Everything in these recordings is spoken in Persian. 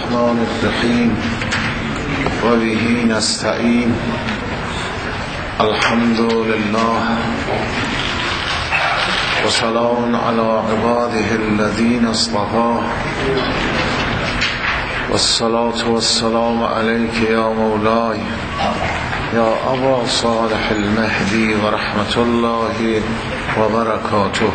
الرحمن الرحیم و به نستعین. الحمد لله و سلام علی عباده الذین اصطفى و الصلاة و السلام علیک یا مولای یا ابا صالح المهدی و رحمت الله و برکاته.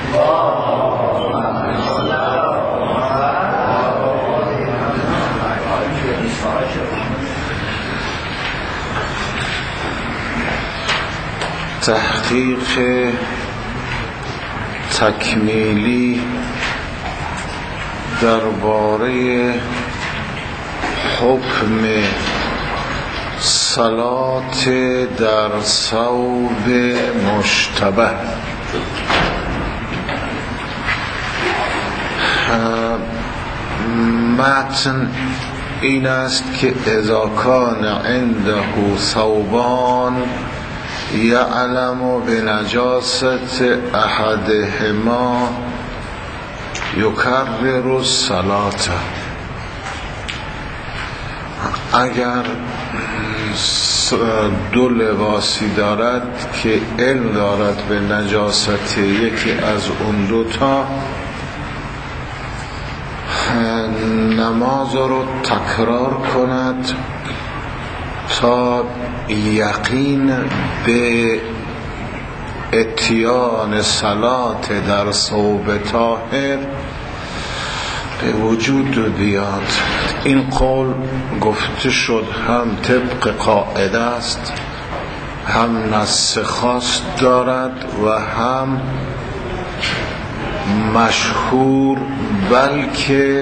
تحقیق تکمیلی درباره حکم صلات در ثوب مشتبه. متن این است که اذا کان عنده ثوبان یعلم بنجاست احدهما یکرر الصلاة. اگر دو لباسی دارد که علم دارد به نجاست یکی از اون دوتا، نماز رو تکرار کند تا یقین به اتیان صلات در ثوب طاهر به وجود بیاد. این قول گفته شد هم طبق قاعده است، هم نص خاص دارد و هم مشهور، بلکه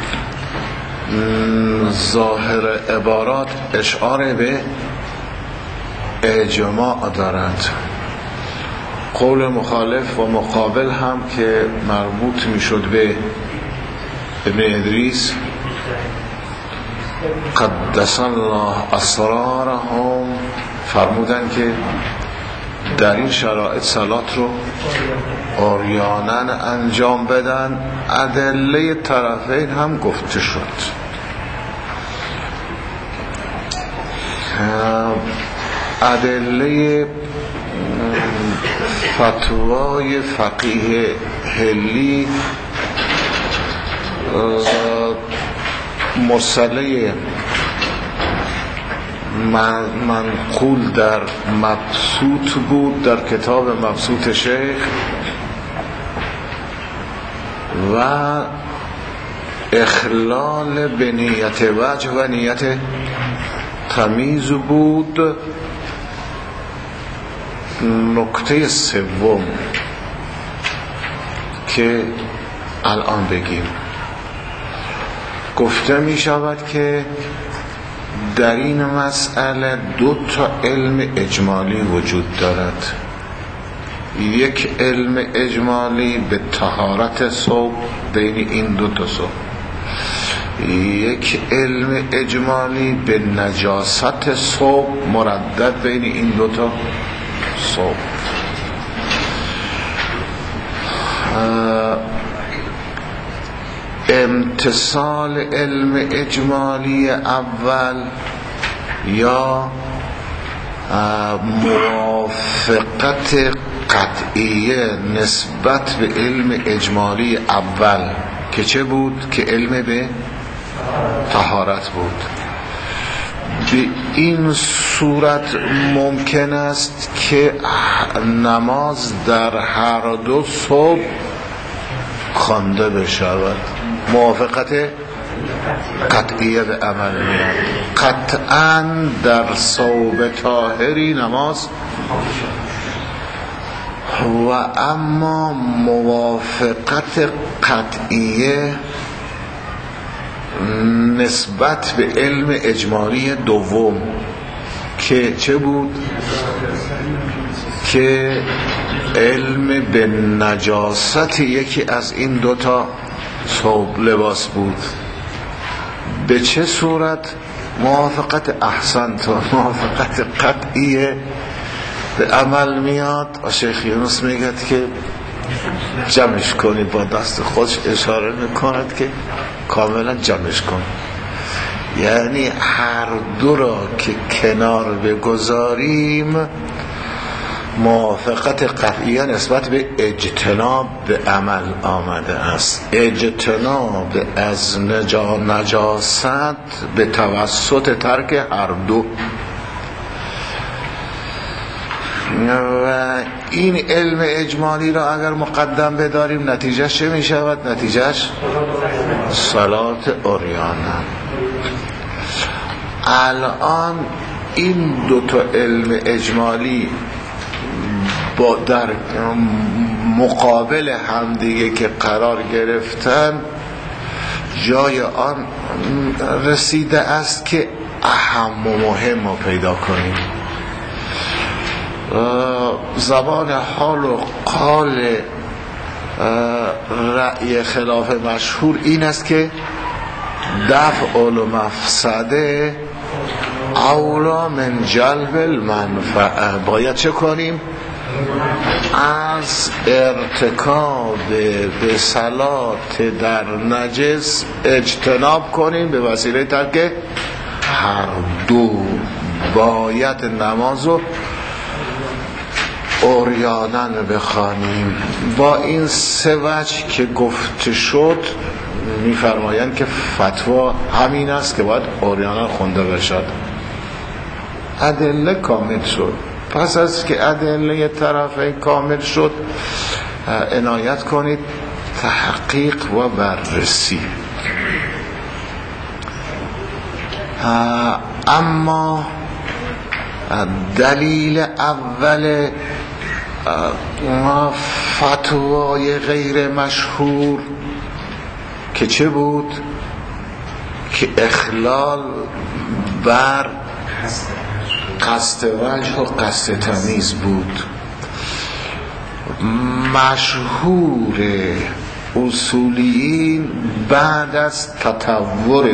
ظاهر عبارات اشاره به اجماع دارد. قول مخالف و مقابل هم که مربوط می شد به ابن ادریس قدس الله اسرارهم، فرمودن که در این شرایط صلات رو عریانا انجام بدن. ادله طرفین هم گفته شد. ادله فتوای فقیه هلی مسئله منقول در مبسوط بود، در کتاب مبسوط شیخ، و اخلال به نیت وجه و نیت تمیز بود. نکته سوم که الان بگیم، گفته می شود که در این مسئله دو تا علم اجمالی وجود دارد. یک علم اجمالی به طهارت ثوب بین این دو تا ثوب، یک علم اجمالی به نجاست ثوب مردد بین این دو تا ثوب. امتصال علم اجمالی اول یا موافقت قطعیه نسبت به علم اجمالی اول که چه بود؟ که علم به طهارت بود. به این صورت ممکن است که نماز در هر دو ثوب خوانده بشود. موافقت قطعیه به عمل میاد. قطعاً در ثوب طاهری نماز، و اما موافقت قطعیه نسبت به علم اجمالی دوم که چه بود؟ که علم به نجاست یکی از این دوتا ثوب لباس بود. به چه صورت؟ موافقت احسن تا موافقت قطعیه به عمل میاد. شیخ یونس میگه که جمعش کنی، با دست خودش اشاره میکند که کاملا جمعش کن. یعنی هر دو را که کنار بگذاریم موافقت قطعی نسبت به اجتناب به عمل آمده است. اجتناب از نجاست به توسط ترک هر دو. و این علم اجمالی را اگر مقدم بداریم نتیجهش چه می شود؟ نتیجهش صلات عریانه. الان این دوتا علم اجمالی با در مقابل همدیگه که قرار گرفتن جای آن رسیده است که اهم و مهم رو پیدا کنیم. زبان حال و قال رأی خلاف مشهور این است که دفع المفسده اولا من جلب المنفعه. باید چه کنیم؟ از ارتکاب به صلات در نجس اجتناب کنیم به وسیله ترک هر دو. باید نمازو عریاناً بخوانیم. با این سه وجه که گفته شد میفرمایند که فتوا همین است که باید عریاناً خونده بشد. ادله کامل شد. پس از که ادله طرفین کامل شد عنایت کنید تحقیق و بررسی. اما دلیل اول فتوای غیر مشهور که چه بود؟ که اخلال بر قصد وجه و قصد تمیز بود. مشهور اصولیین بعد از تطور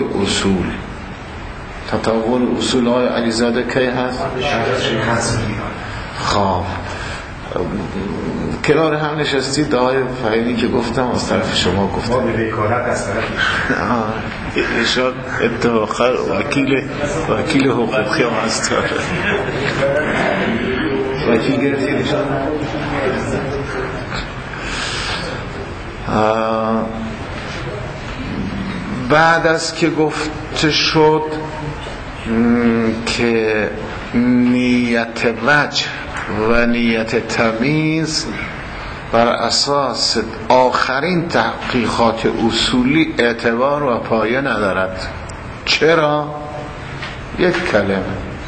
اصول های علیزاده کی هست؟ خواب کنار هم نشستید آقای فهیمی که گفتم از طرف شما گفتم ما به بیکارت از طرف ایشان اتفاقا وکیل حقوقی هم هست. وکیل گرفتید ایشان. بعد از که گفته شد که نیت وجه و نیت تمیز بر اساس آخرین تحقیقات اصولی اعتبار و پایه ندارد. چرا؟ یک کلمه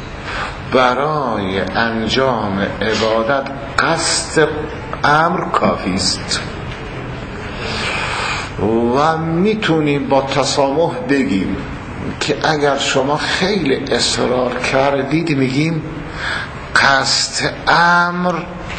برای انجام عبادت قصد امر کافی است و میتونیم با تسامح بگیم که اگر شما خیلی اصرار کردید میگیم قصد امر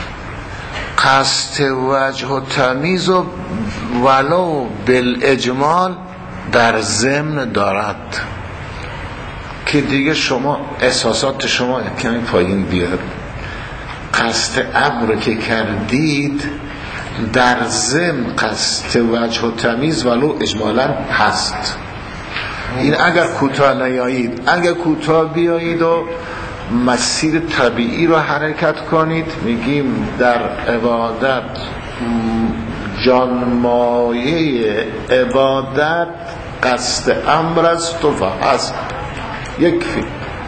قصد وجه و تمیز و ولو بالاجمال در ضمن دارد که دیگه شما احساسات شما کمی پایین بیاد. قصد امر که کردید در ضمن قصد وجه و تمیز ولو اجمالا هست. این اگر کوتاه نیایید، اگر کوتاه بیایید و مسیر طبیعی رو حرکت کنید میگیم در عبادت جانمایه عبادت قصد امر است و هست یکفی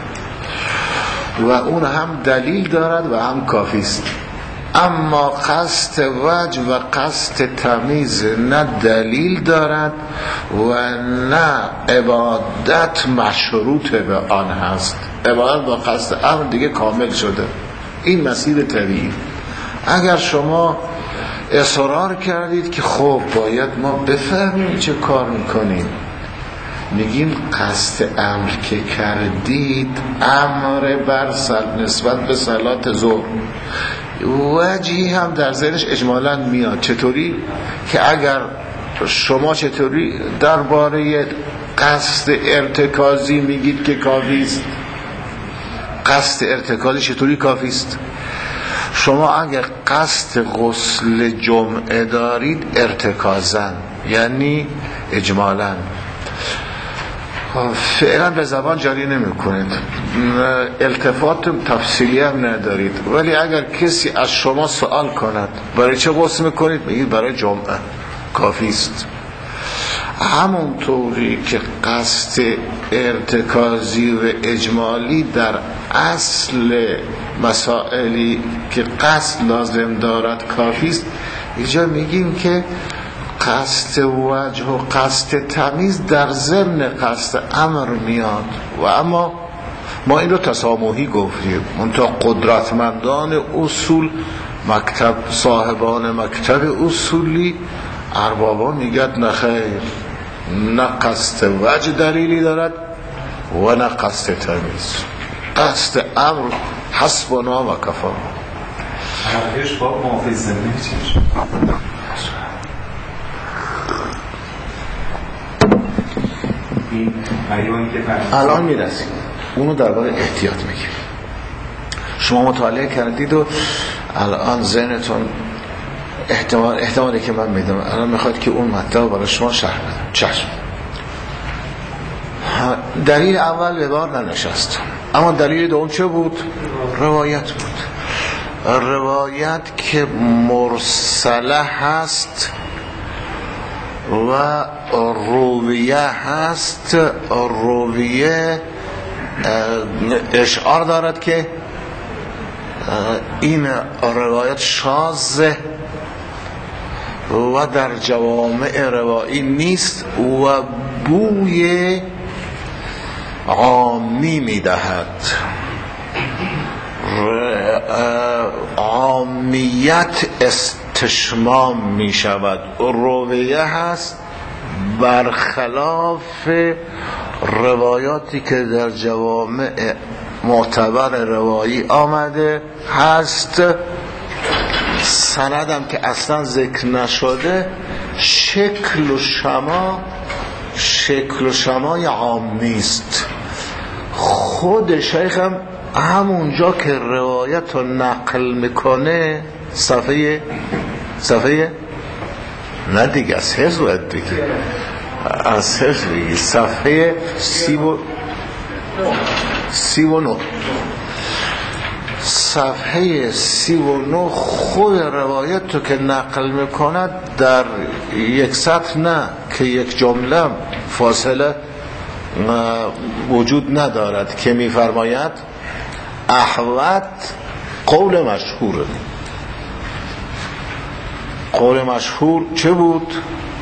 و اون هم دلیل دارد و هم کافی است. اما قصد وجه و قصد تمیز نه دلیل دارد و نه عبادت مشروط به آن هست. عبادت با قصد امر دیگه کامل شده. این مسیر طبیعی. اگر شما اصرار کردید که خب باید ما بفهمیم چه کار میکنیم، میگیم قصد امر که کردید امر بر نسبت به صلات ظهر وجهی هم در ذهنش اجمالا میاد. چطوری؟ که اگر شما چطوری درباره قصد ارتکازی میگید که کافی است، قصد ارتکازی چطوری کافی است؟ شما اگر قصد غسل جمعه دارید ارتکازن یعنی اجمالا فعلا به زبان جاری نمی کنید، التفات تفصیلی هم ندارید، ولی اگر کسی از شما سوال کند برای چه غسل میکنید، بگید برای جمعه، کافی است. همونطوری که قصد ارتکازی و اجمالی در اصل مسائلی که قصد لازم دارد کافی است، اینجا میگیم که قصد وجه و قصد تمیز در ضمن قصد امر میاد. و اما ما این رو تسامحی گفتیم، منتها قدرتمندان اصول، مکتب صاحبان مکتب اصولی، اربابا میگد نخیر، نه قصد وجه دلیلی دارد و نه قصد تمیز، قصد امر حسبنا و کفا. حرفش با موافظ زمینه چیش الان میرسیم اونو درباره احتیاط میگیم. شما مطالعه کردید و الان ذهنتون احتمالی که من میدم الان میخواد که اون مطلب برای شما شرح بدم. چشم. دلیل اول به بار ننشست، اما دلیل دوم چه بود؟ روایت بود. روایت که مرسله هست و رویه هست. رویه اشعار دارد که این روایت شاذه و در جوامع روایی نیست و بوی عامی میدهد. عامیت استشمام می شود. رویه هست برخلاف روایاتی که در جوامع معتبر روایی آمده هست. سندم که اصلا ذکر نشده، شکل و شمای عامی است. خود شیخ هم همونجا که روایت رو نقل میکنه، صفحه نه دیگه از حفظ باید بگی، از حفظ بگی، صفحه 39 صفحه 39 خود روایت رو که نقل میکند در یک سطر، نه که یک جمله فاصله وجود ندارد، که میفرماید احوت قول مشهور. قول مشهور چه بود؟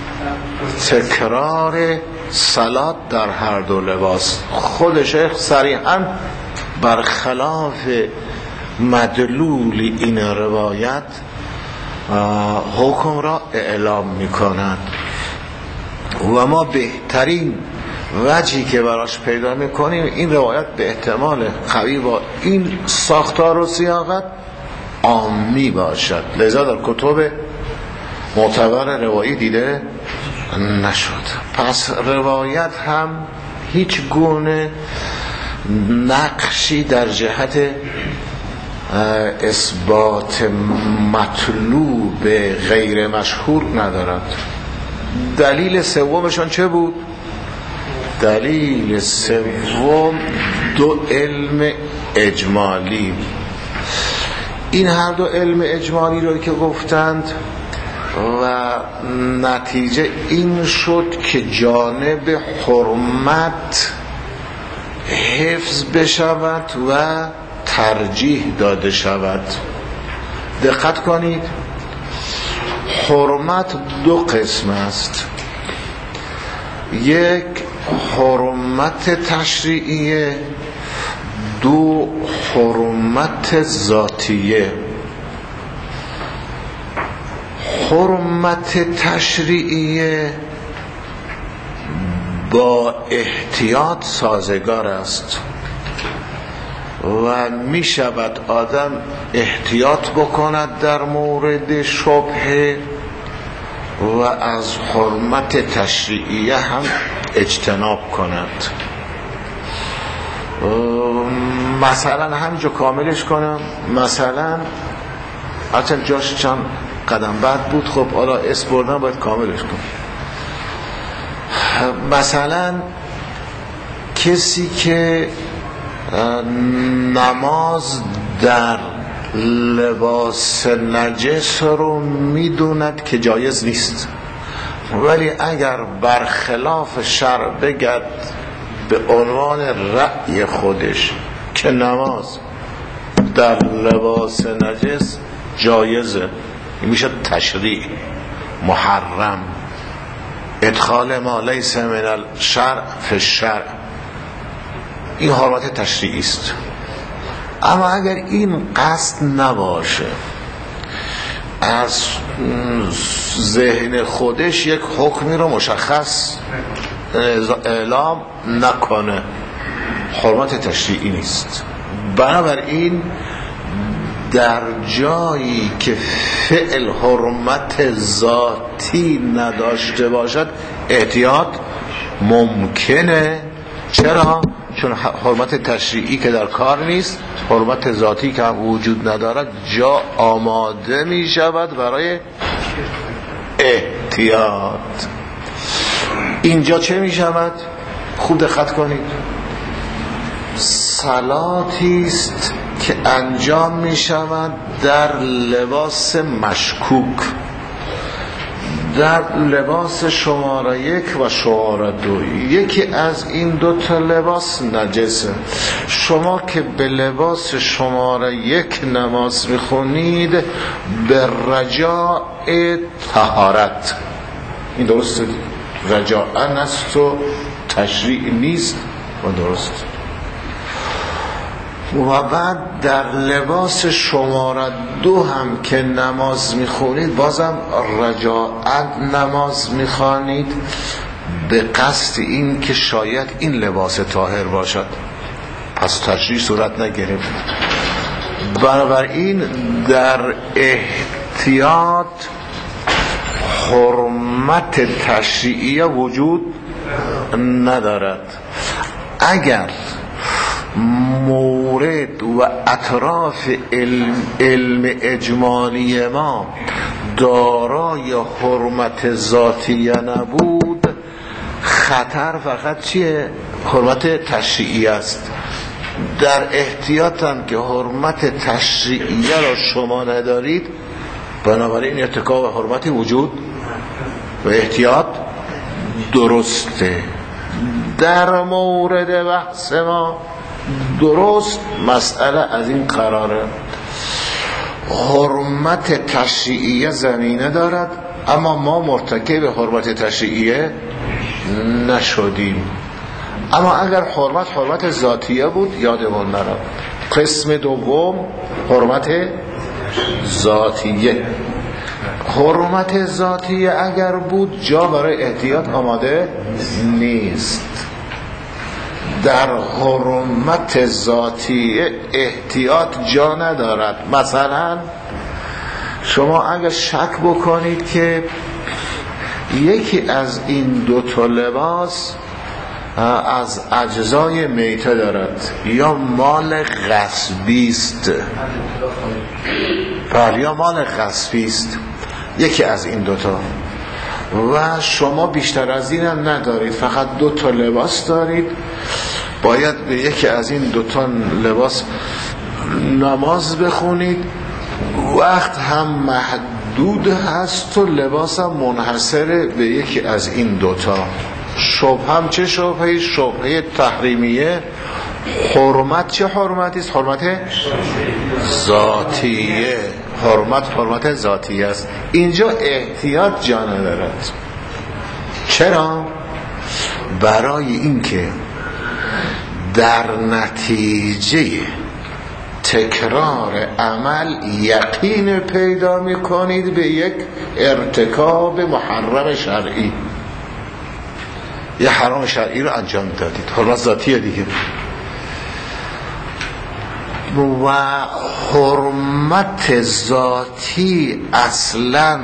تکرار صلات در هر دو لباس. خود شیخ صریحاً برخلاف مدلول این روایت حکم را اعلام میکنند و ما بهترین وجهی که براش پیدا میکنیم این روایت به احتمال قوی با این ساختار و سیاقت عامی باشد، لذا در کتب معتبر روایی دیده نشد. پس روایت هم هیچ گونه نقشی در جهت اثبات مطلوب غیر مشهور ندارد. دلیل سومشان چه بود؟ دلیل سوم دو علم اجمالی. این هر دو علم اجمالی رو که گفتند و نتیجه این شد که جانب حرمت حفظ بشود و ترجیح داده شود. دقت کنید، حرمت دو قسم است. یک حرمت تشریعیه، دو حرمت ذاتیه. حرمت تشریعیه با احتیاط سازگار است و می شود آدم احتیاط بکند در مورد شبهه و از حرمت تشریعیه هم اجتناب کند. مثلا همینجا کاملش کنم، مثلا اصلا جاش چند قدم بعد بود، خب حالا اسم بردن باید کاملش کنم. مثلا کسی که نماز در لباس نجس رو میدوند که جایز نیست، ولی اگر برخلاف شرع بگد به عنوان رأی خودش که نماز در لباس نجس جایزه، این میشه تشریع محرم، ادخال ما لیس من الشرع فی الشرع، این حرمت تشریعی است. اما اگر این قصد نباشه، از ذهن خودش یک حکمی رو مشخص اعلام نکنه، حرمت تشریعی نیست. بنابراین در جایی که فعل حرمت ذاتی نداشته باشد احتیاط ممکنه. چرا؟ چون حرمت تشریعی که در کار نیست، حرمت ذاتی که هم وجود ندارد جا آماده می شود برای احتیاط. اینجا چه می شود؟ خوب دقت کنید. صلاتی است که انجام می شود در لباس مشکوک، در لباس شماره 1 و شماره 2. یکی از این دو تا لباس نجسه. شما که به لباس شماره 1 نماز میخونید به رجاء طهارت، این درسته، رجاء است و تشریع نیست و درست. و بعد در لباس شماره 2 هم که نماز میخونید بازم رجاءت نماز میخوانید به قصد این که شاید این لباس طاهر باشد، پس تشریع صورت نگرفت. بنابراین در احتیاط حرمت تشریعی وجود ندارد. اگر مورد و اطراف علم اجمالی ما دارای حرمت ذاتیه نبود، خطر فقط چیه؟ حرمت تشریعی است. در احتیاط هم که حرمت تشریعیه را شما ندارید، بنابراین ارتکاب حرمتی وجود و احتیاط درسته. در مورد بحث ما درست مسئله از این قراره، حرمت تشریعیه زمینه دارد اما ما مرتکب حرمت تشریعیه نشدیم. اما اگر حرمت ذاتیه بود یادمون نره. قسم دوم حرمت ذاتیه. حرمت ذاتیه اگر بود جا برای احتیاط آماده نیست. در حرمت ذاتی احتیاط جا ندارد. مثلا شما اگر شک بکنید که یکی از این دو تا لباس از اجزای میته دارد یا مال غصبی است، یا مال غصبی است، یکی از این دوتا، و شما بیشتر از این هم ندارید، فقط دو تا لباس دارید، باید به یکی از این دو تا لباس نماز بخونید، وقت هم محدود هست و لباس هم منحصر به یکی از این دوتا. شبه هم چه شبهی؟ شبهه تحریمیه. حرمت چه حرمتی است؟ حرمت ذاتیه. حرمت ذاتیه است. اینجا احتیاط جا ندارد. چرا؟ برای اینکه در نتیجه تکرار عمل یقین پیدا میکنید به یک ارتکاب محرم شرعی، یه حرام شرعی رو انجام دادید. حرمت ذاتیه دیگه. و حرمت ذاتی اصلا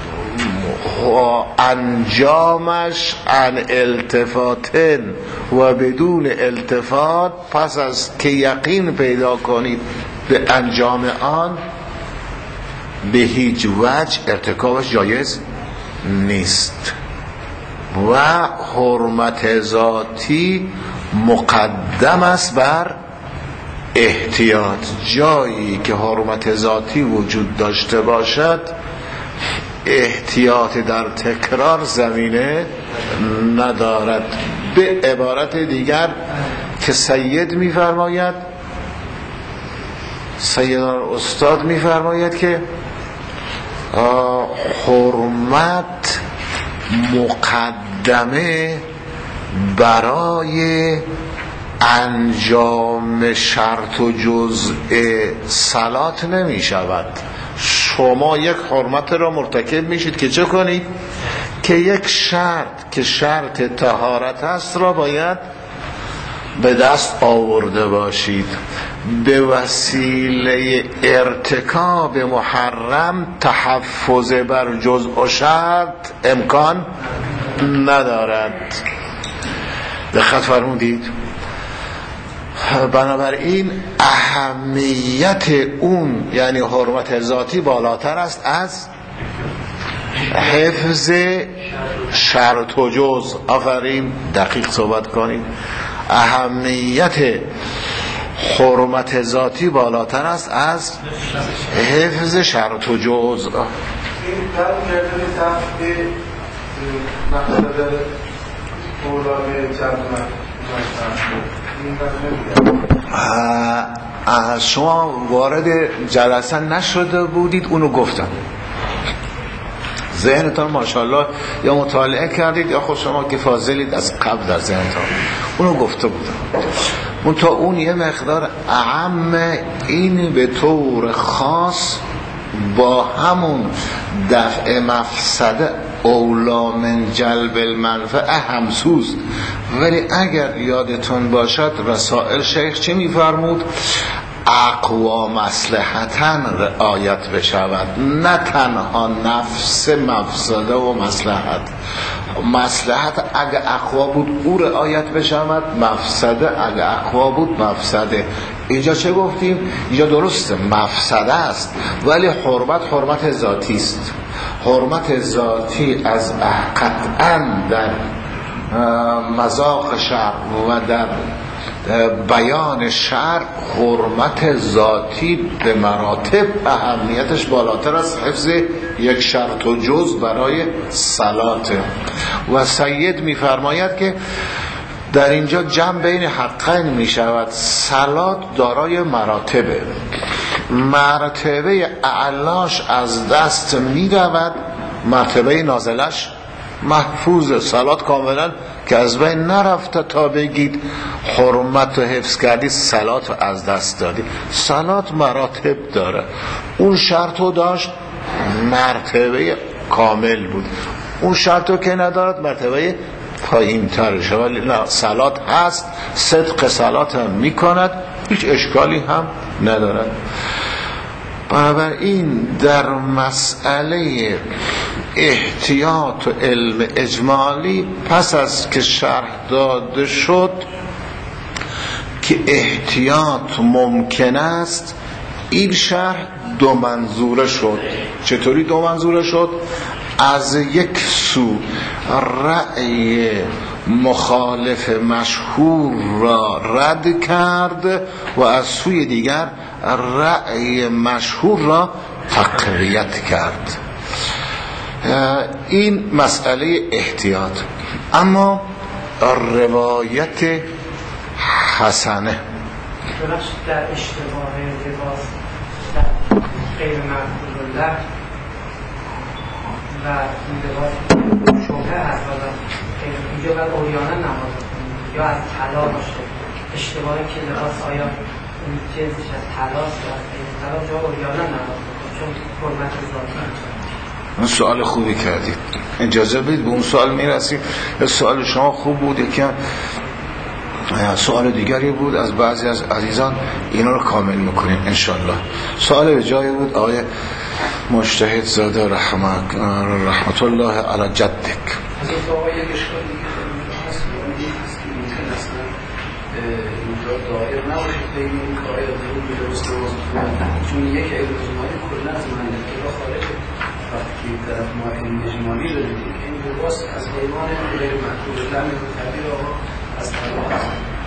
انجامش عن التفاتن و بدون التفات، پس از که یقین پیدا کنید به انجام آن، به هیچ وجه ارتکابش جایز نیست. و حرمت ذاتی مقدم است بر احتیاط. جایی که حرمت ذاتی وجود داشته باشد احتیاط در تکرار زمینه ندارد. به عبارت دیگر که سید میفرماید، سیدان استاد میفرماید که حرمت مقدمه برای انجام شرط و جزء صلات نمی شود. شما یک حرمت را مرتکب میشید که چه کنید؟ که یک شرط که شرط طهارت است را باید به دست آورده باشید. به وسیله ارتکاب محرم تحفظ بر جزء و شرط امکان ندارد. دقت فرمودید؟ بنابراین اهمیت اون یعنی حرمت ذاتی بالاتر است از حفظ شرط و جزء. آفرین، دقیق صحبت کنید. اهمیت حرمت ذاتی بالاتر است از حفظ شرط و جزء. شما وارد جلسه نشده بودید، اونو گفتم. ذهنتان ماشاءالله یا مطالعه کردید یا خود شما که فاضلید از قبل در ذهنتان، اونو گفته بودم. اون تا اون یه مقدار اعم، این به طور خاص با همون دفع مفسده اولا من جلب المنفعه همسوز. ولی اگر یادتون باشد رسائل شیخ چه میفرمود؟ اقوا مصلحتاً رعایت بشود، نه تنها نفس مفسده و مصلحت. مصلحت اگه اقوا بود او رعایت بشود، مفسده اگه اقوا بود مفسده. اینجا چه گفتیم؟ اینجا درسته مفسده است ولی حرمت ذاتی است. حرمت ذاتی از قطعاً در مذاق شرع و در بیان شرع حرمت ذاتی به مراتب اهمیتش بالاتر از حفظ یک شرط و جز برای صلات. و سید میفرماید که در اینجا جمع بین حقین می شود. صلات دارای مراتبه، مرتبه اعلاش از دست می رود، مرتبه نازلش محفوظ. صلات کاملا که از بین نرفته تا بگید حرمت و حفظ کردی صلات رو از دست دادی. صلات مراتب داره، اون شرطو داشت مرتبه کامل بود، اون شرطو که ندارد مرتبه پایین ترشه. ولی نه، صلات هست، صدق صلات هم میکند، هیچ اشکالی هم ندارد. بنابراین در مسئله احتیاط و علم اجمالی پس از که شرح داده شد که احتیاط ممکن است، این شرح دو منظوره شد. چطوری دو منظوره شد؟ از یک سو رأی مخالف مشهور را رد کرد و از سوی دیگر رأی مشهور را تقویت کرد. این مسئله احتیاط. اما روایت حسنه در اشتباه لباس در غیر مقبول الله و این لباس شبه هست، اینجا باید اوریانه نماز یا از طلا باشه. اشتباهی که لباس آیا این جنسش از طلاست یا از غیر طلا، جا اوریانه نماز چون حرمت ذاتی. اون سوال خوبی کردید، اجازه بدید به اون سوال میرسیم. سوال شما خوب بود، یکی سوال دیگری بود از بعضی از عزیزان، اینا رو کامل میکنیم انشالله. سوال به جایی بود آقای مجتهد زاده رحمت الله علی جدک. از آقای یک اشکال دیگه هست که ممکن است اینجا دائر نباشید به این کاری از این درست نماز بخونن، چون یک علم اجمالی کلا از منطقه را خارج. وقتی طرف ما علم اجمالی داریم که این لباس از حیوان غیر مأکول لحم تعبیر آقا از طلا هست،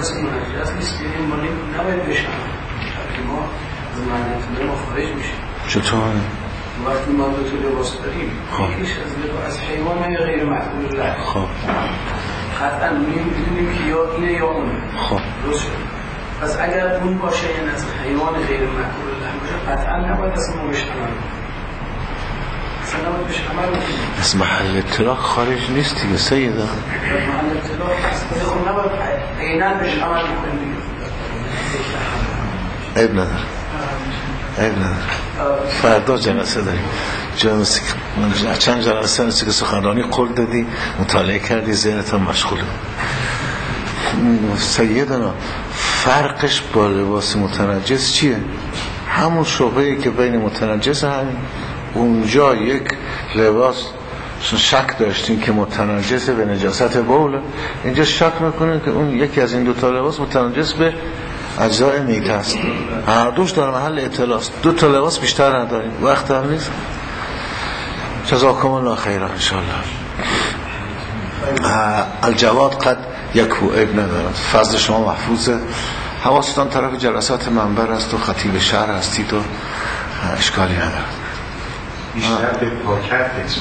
لباس منجس نیست، یعنی ما نباید بشم ما از معنیت ما خارج میشیم. چطور؟ وقتی ما دو تا لباس داریم یکیش از لباس حیوان یا غیر معقول الله، خب قطعا میدونیم که یا اینه یا اونه. خب درست شد. پس اگر اون باشه یعنی از حیوان غیر معقول الله باشه، قطعا نباید اصلا ما بهش عمل کنیم. اصلا نباید بهش عمل کنیم. از محل اطلاق خارج نیست دیگه سیده. محل اطلاق هست. خب نباید عیناً بهش عمل کنیم دیگه. عیب نداره. فردا جلسه داریم. چند جلسه نیستی که سخنرانی قول دادی، مطالعه کردی، ذهنت هم مشغوله. سیدنا فرقش با لباس متنجس چیه؟ همون شبهه‌ای که بین متنجس همین. اونجا یک لباس شک داشتیم که متنجس به نجاست بوله، اینجا شک میکنیم که اون یکی از این دوتا لباس متنجس به اجزای میته است. هر دوش در محل اطلاع است. دو تا لباس بیشتر نداریم، وقت هم نیست. جزاکم الله خیرا انشاءالله. الجواد قد یکو عیب ندارد، فضل شما محفوظه. حواستان طرف جلسات منبر است و خطیب شهر هستید و اشکالی ندارد. بیشتر به پاکت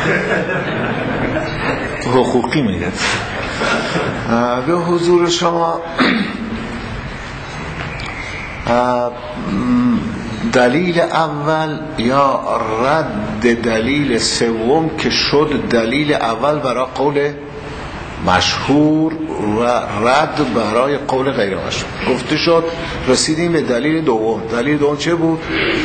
حقوقی میگه. به حضور شما دلیل اول یا رد دلیل سوم که شد دلیل اول برای قول مشهور و رد برای قول غیر مشهور گفته شد، رسیدیم به دلیل دوم. دلیل دوم چه بود؟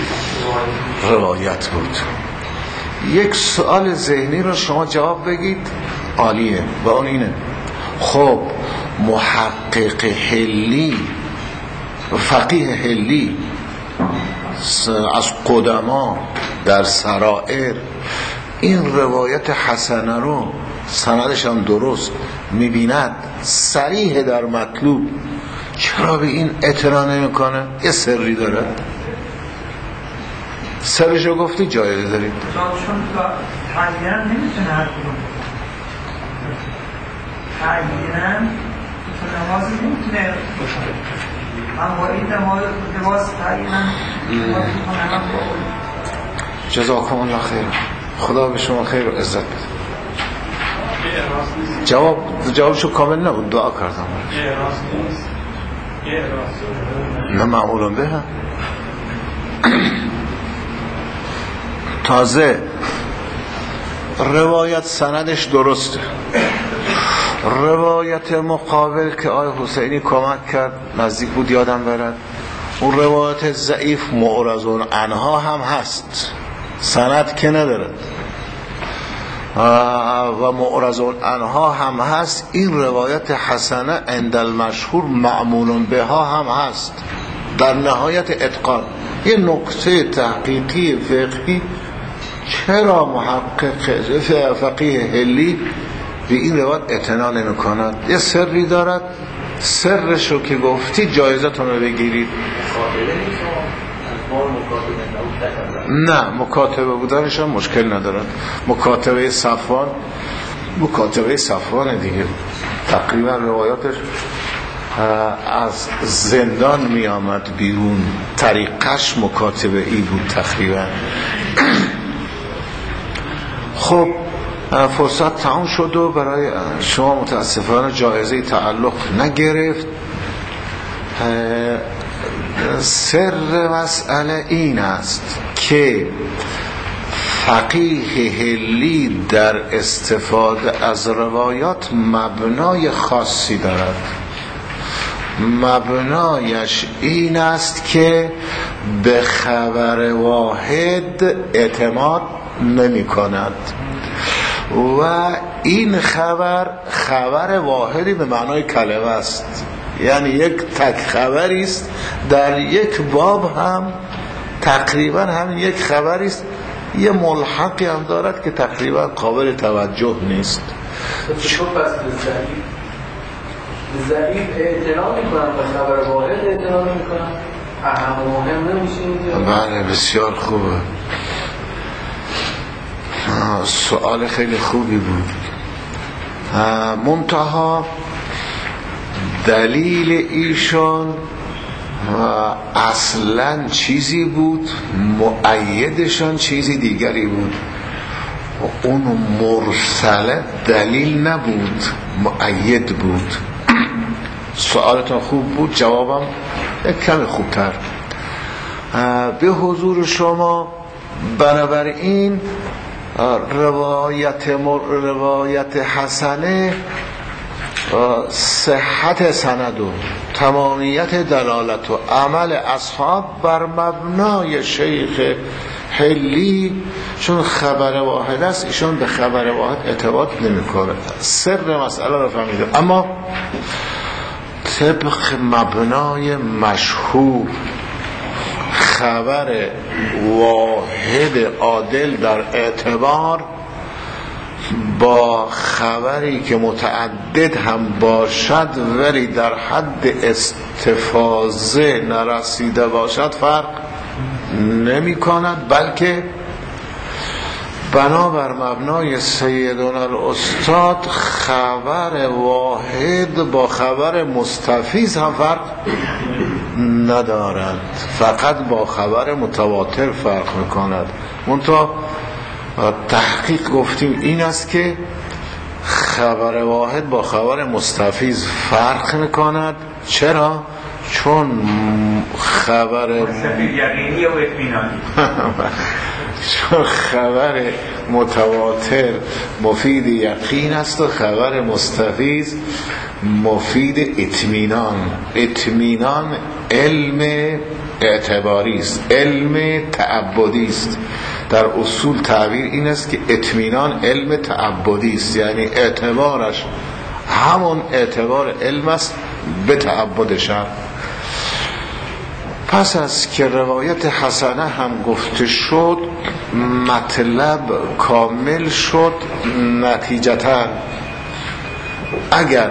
روایت بود. یک سوال ذهنی رو شما جواب بگید عالیه و اون اینه: خب محقق حلی، فقیه حلی از قدما در سرائر این روایت حسنه رو سندش هم درست میبیند، صریح در مطلوب، چرا به این اعتنا نمیکنه؟ یه سری داره، سرشو گفتی جایزه دارید. چون تعیین نمیتونه هر کنون تعیین تو نماز نمیتونه من با این لباس تعیین جزاکم الله خیر. خدا به شما خیر و عزت بده. جوابشو کامل نبود، دعا کردم. نه معمولون به تازه روایت سندش درسته. روایت مقابل که آقای حسینی کمک کرد نزدیک بود یادم برد، اون روایت ضعیف معرضون عنها هم هست، سند که نداره و معرضون عنها هم هست. این روایت حسنه عند المشهور معمول بها هم هست. در نهایت اتقان یه نکته تحقیقی فقهی، چرا محقق فقیه حلی به این روایت اعتنا نمی‌کند؟ یه سری دارد، سرش رو که گفتی جایزتون رو بگیرید. نه مکاتبه بودنش هم مشکل ندارد. مکاتبه صفوان دیگه تقریبا روایاتش از زندان می آمد بیرون، طریقش مکاتبه ای بود تقریبا. خب فرصت تمام شد و برای شما متاسفانه جایزه تعلق نگرفت. سر مسئله این است که فقیه حلی در استفاده از روایات مبنای خاصی دارد. مبنایش این است که به خبر واحد اعتماد نمی کند و این خبر واحدی به معنای کلمه است، یعنی یک تک خبری است در یک باب، هم تقریبا هم یک خبری است، یه ملحقی هم دارد که تقریبا قابل توجه نیست. چون پس ضعیف اعتنا میکنن و خبر واحد اعتنا میکنن، اهم و مهم نمیشه. بله بسیار خوبه، سوال خیلی خوبی بود. منتها دلیل ایشان اصلا چیزی بود، مؤیدشان چیزی دیگری بود. اون مرسله دلیل نبود، مؤید بود. سوالتون خوب بود، جوابم یک کمی خوبتر. به حضور شما بنابراین روایت حسنه صحت سند و تمامیت دلالت و عمل اصحاب بر مبنای شیخ حلی، چون خبر واحد است ایشون به خبر واحد اعتقاد نمی‌کنه. سر مسئله رو فهمیده، اما طبق مبنای مشهور خبر واحد عادل در اعتبار با خبری که متعدد هم باشد ولی در حد استفاضه نرسیده باشد فرق نمی کند، بلکه بنابر مبنای سیدنا الاستاد خبر واحد با خبر مستفیض هم فرق ندارد، فقط با خبر متواتر فرق میکند. منتها تحقیق گفتیم این است که خبر واحد با خبر مستفیض فرق میکند. چرا؟ چون خبر یقینی و اطمینانی چون خبر متواتر مفید یقین است و خبر مستفیض مفید اطمینان. اطمینان علم اعتباری است، علم تعبدی است. در اصول تعبیر این است که اطمینان علم تعبدی است، یعنی اعتبارش همون اعتبار علم است به تعبدش. پس از که روایت حسنه هم گفته شد مطلب کامل شد. نتیجتا اگر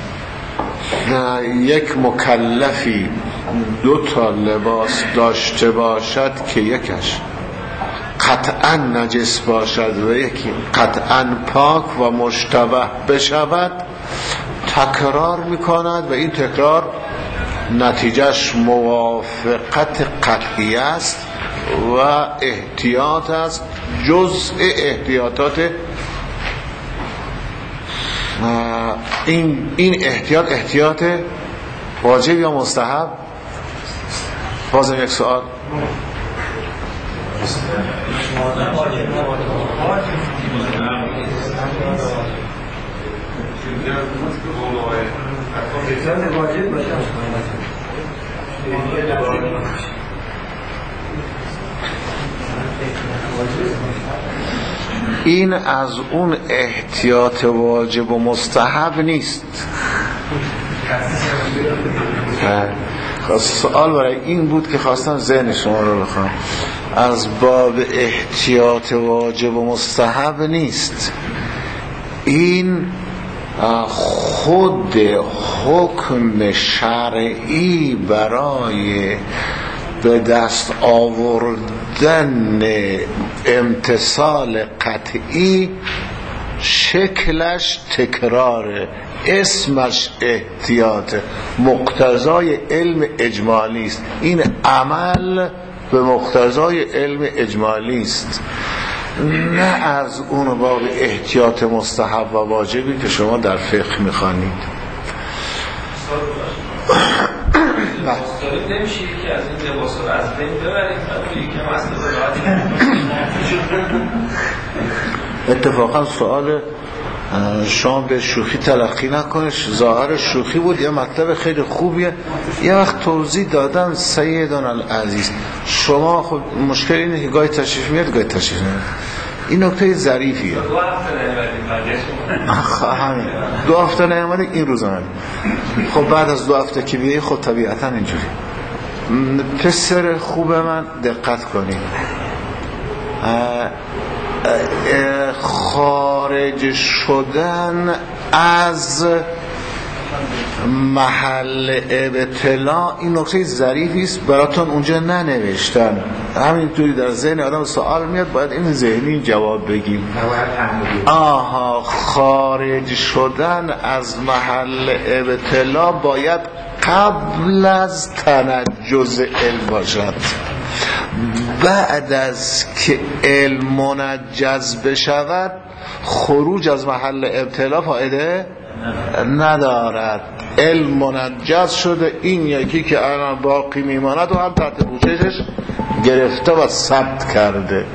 یک مکلفی 2 تا لباس داشته باشد که یکش قطعا نجس باشد و یکی قطعا پاک و مشتبه بشود، تکرار میکند و این تکرار نتیجهش موافقت قطعی است و احتیاط است، جزء احتیاطات. این احتیاط واجب یا مستحب؟ بازم یک سوال. این از اون احتیاط واجب و مستحب نیست. سوال برای این بود که خواستم ذهن شما رو بخوام. از باب احتیاط واجب و مستحب نیست، این خود حکم شرعی برای به دست آوردن امتثال قطعی شکلش تکراره، اسمش احتیاط، مقتضای علم اجمالی است. این عمل به مقتضای علم اجمالی است، نه از اون باب احتیاط مستحب و واجبی که شما در فقه میخوانید. نمیشه که از این لباس رو از بین ببریم یکم از اتفاقا سوال شما به شوخی تلقی نکنش، ظاهر شوخی بود، یه مطلب خیلی خوبیه. یه وقت توضیح دادم سیدنا العزیز، شما خب مشکل اینه که گاهی تشریف میاد گاهی تشریف نمیاد، این نکته ظریفیه. 2 هفته نیامده این روز آمده. خب بعد از 2 هفته که بیایی خب طبیعتا اینجوری. پسر خوب من دقت کنید، خارج شدن از محل ابتلا، این نکته ظریفی است براتون اونجا ننوشتن، همینطوری در ذهن آدم سوال میاد، باید این ذهنی جواب بگیم. خارج شدن از محل ابتلا باید قبل از تنجز علم باشد. بعد از که علم منجز بشود خروج از محل ابتلا فایده ندارد. علم منجز شده، این یکی که الان باقی میماند و هم تحت پوششش گرفته و ثبت کرده.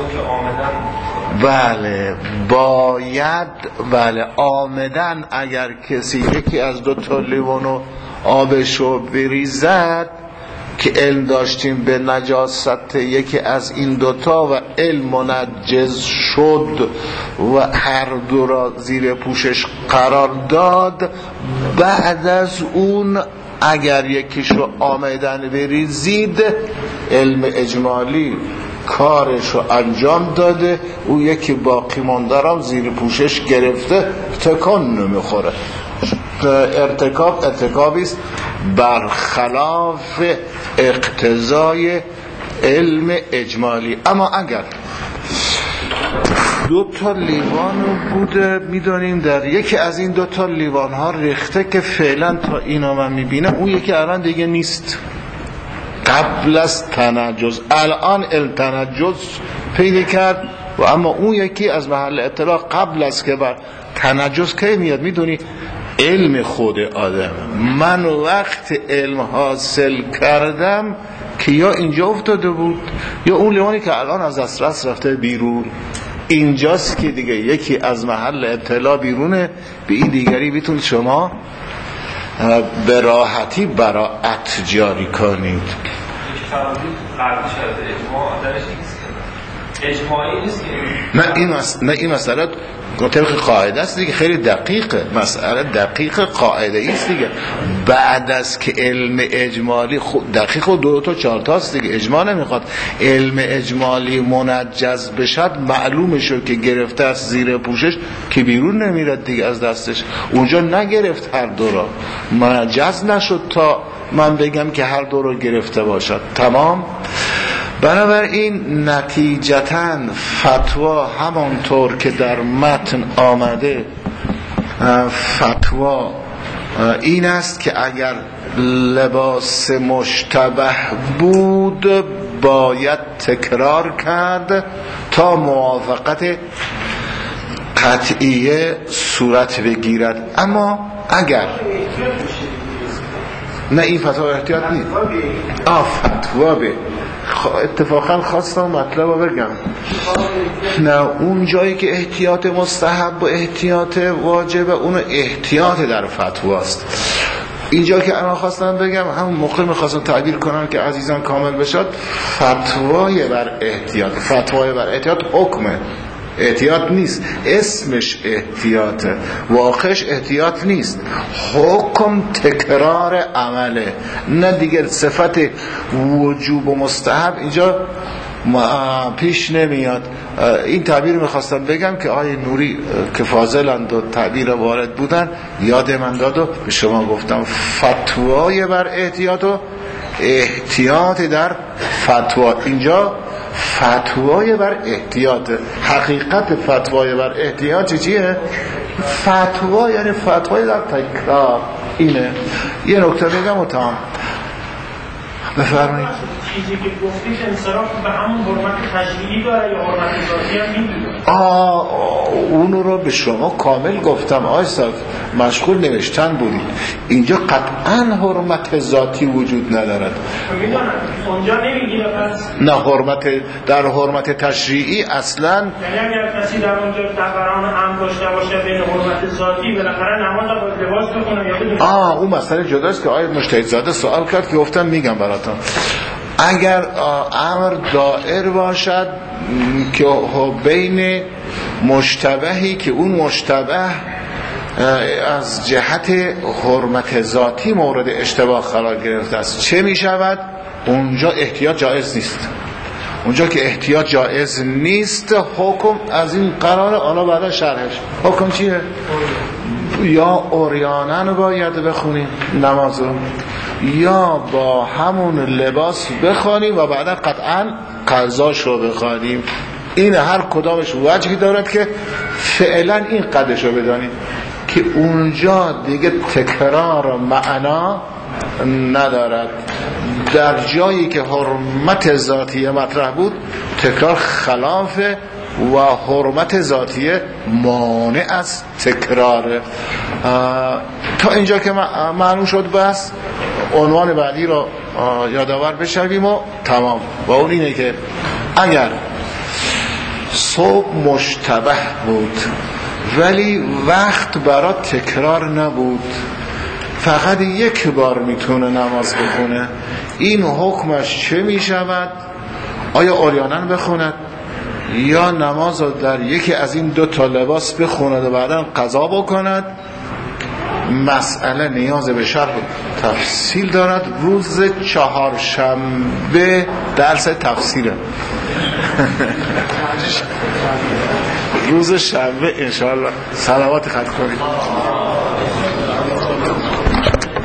بله باید، بله آمدن اگر کسی یکی از دو تا لیوانو آبشو بریزد که علم داشتیم به نجاست یکی از این دوتا و علم منجز شد و هر دو را زیر پوشش قرار داد، بعد از اون اگر یکیشو آمدن بریزید علم اجمالی کارشو انجام داده، او یکی باقی ماندارم زیر پوشش گرفته تکان نمیخوره. ارتکابی است برخلاف اقتضای علم اجمالی. اما اگر دو تا لیوان بوده، میدونیم در یکی از این دو تا لیوان ها ریخته که فعلا تا اینا من میبینم اون یکی الان دیگه نیست، قبل از تنجز، الان علم تنجز پیدا کرد و اما اون یکی از محل ابتلا قبل از که بر تنجز که میاد. میدونی علم خود آدم، من وقت علم حاصل کردم که یا اینجا افتاده بود یا اون لیوانی که الان از دسترس رفته بیرون، اینجاست که دیگه یکی از محل ابتلا بیرونه، به این دیگری بیتون شما به راحتی براعت جاری کنید. اجماعی نیست نه این مسئله طبق قاعده است دیگه، خیلی دقیقه، مسئله دقیق قاعده است دیگه. بعد از که علم اجمالی دقیق و 2 تا 4 تاست دیگه، اجماع نمیخواد. علم اجمالی منجز بشد معلومه شو که گرفته است زیر پوشش که بیرون نمیرد دیگه از دستش، اونجا نگرفت هر دو را، منجز نشد تا من بگم که هر دو را گرفته باشد. تمام. بنابراین نتیجتاً فتوا همانطور که در متن آمده، فتوا این است که اگر لباس مشتبه بود باید تکرار کرد تا موافقت قطعیه صورت بگیرد. اما اگر نه، این فتوا احتیاط نیست، فتوا به اتفاقا خواستم مطلب رو بگم، نه اون جایی که احتیاط مستحب و احتیاط واجب اون احتیاط در فتواست. اینجا که الان خواستم بگم همون موقع میخواستم تعبیر کنم که عزیزان کامل بشد، فتوای بر احتیاط، فتوای بر احتیاط حکمه، احتیاط نیست، اسمش احتیاطه، واقعش احتیاط نیست، حکم تکرار عمله، نه دیگر صفت وجوب و مستحب اینجا پیش نمیاد. این تعبیر میخواستم بگم که آقای نوری که فاضلند و تعبیر وارد بودن یاد من داد و به شما گفتم فتوای بر احتیاط و احتیاط در فتوا. اینجا فتوای بر احتیاط، حقیقت فتوای بر احتیاط چیه؟ فتوا یعنی فتوای در تکرار. اینه یه نکته بگم و تمام. بفرمایید. چیزی که گفتید انصراف به همون حرمت تشریعی داره یا حرمت ذاتی هم میدونه؟ اونو رو به شما کامل گفتم آقای صاحب، مشغول نوشتن بودید. اینجا قطعا حرمت ذاتی وجود ندارد. میدونم اونجا نمیگیره پس؟ نه، در حرمت تشریعی اصلا، یعنی اگر کسی در اونجا تقران هم داشته باشه بین حرمت ذاتی بالاخره نماز با لباس بخونه یا بدون، اون مسئله جداست که آقای مجتهدزاده سوال کرد که گفتم میگم براتون. اگر امر دائر باشد که بین مشتبهی که اون مشتبه از جهت حرمت ذاتی مورد اشتباه قرار گرفته است، چه می شود؟ اونجا احتیاط جایز نیست. اونجا که احتیاط جایز نیست حکم از این قرار. آنها بعدا شرحش حکم چیه؟ یا اوریانن باید بخونیم نمازو، یا با همون لباس بخوانیم و بعدا قطعا قضاش رو بخوانیم. این هر کدامش وجهی دارد که فعلا این قدش رو بدانیم که اونجا دیگه تکرار معنا ندارد. در جایی که حرمت ذاتیه مطرح بود تکرار خلافه و حرمت ذاتیه مانع از تکراره. تا اینجا که معلوم شد بس عنوان بعدی رو یادآور بشویم و تمام. و اون اینه که اگر صبح مشتبه بود ولی وقت برای تکرار نبود، فقط یک بار میتونه نماز بخونه، این حکمش چه میشود؟ آیا عریانن بخوند یا نماز رو در یکی از این دو تا لباس بخوند و بعدا قضا بکند؟ مسئله نیاز به شرح تفصیل دارد. روز چهارشنبه درس تفسیره روز شنبه انشاءالله. صلوات خط کنید.